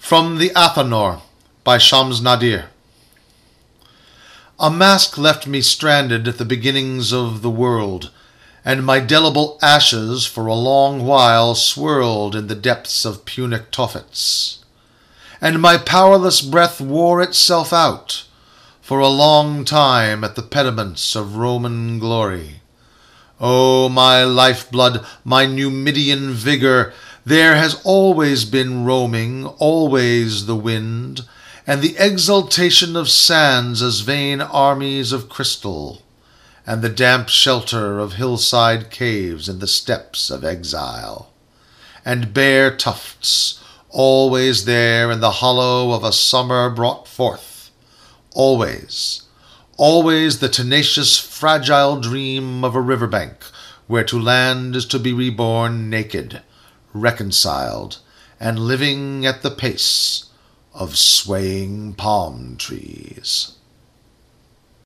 From the Athanor, by Shams Nadir. A mask left me stranded at the beginnings of the world, and my delible ashes for a long while swirled in the depths of Punic Tophets, and my powerless breath wore itself out for a long time at the pediments of Roman glory. O my lifeblood, my Numidian vigour, there has always been roaming, always the wind, and the exultation of sands as vain armies of crystal, and the damp shelter of hillside caves in the steppes of exile, and bare tufts, always there in the hollow of a summer brought forth, always the tenacious, fragile dream of a riverbank, where to land is to be reborn naked, reconciled, and living at the pace of swaying palm trees.